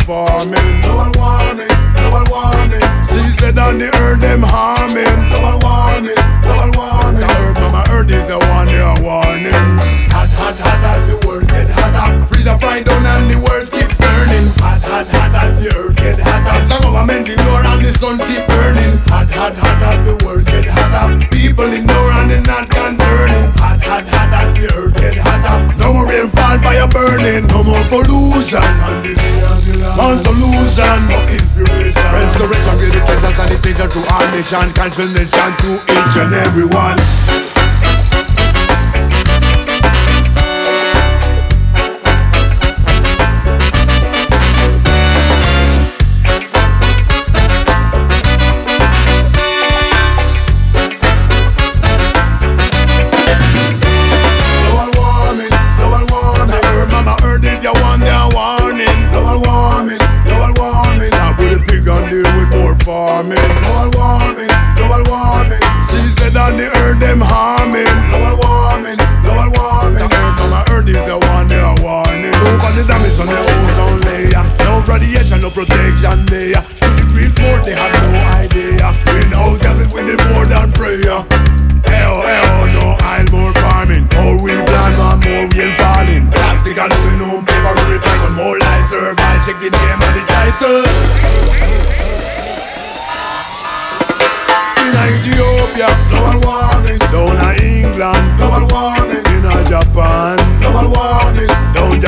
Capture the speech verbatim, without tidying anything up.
farming. Global warming, global warming. She said on the earth them harming. Global warming, global warming. The earth, mama earth is the one they are warning. Hot, hot, hot, hot, the world get hotter. Freezer frying down and the world keeps turning. Hot, hot, hot, hot, the earth get hotter. Some government ignore and the sun keep burning. Hot, hot, hot, hot, the world get hotter. People ignore and they're not concerning. Hot, hot, hot, hot, the earth get hotter. No more rainfall, fire burning. No more pollution. And this one solution, no inspiration. Restoration, beautification, sanitation to our nation. Transformation to each and every one. Farming, global warming, global warming. She said on the earth them harming. Global warming, global warming. The earth on the earth is the one they are warning. Over the damage on the ozone layer. No radiation, no protection there. Two degrees more, they have no idea. Greenhouse gases winning more than prayer. Hell, hell, no oil, more farming. More we plant, man, more rain falling. Plastic and aluminum, paper we recycle. More life survive, check the name and the title. In Ethiopia, global warming. Down in England, global warming. In Japan, global warming. Down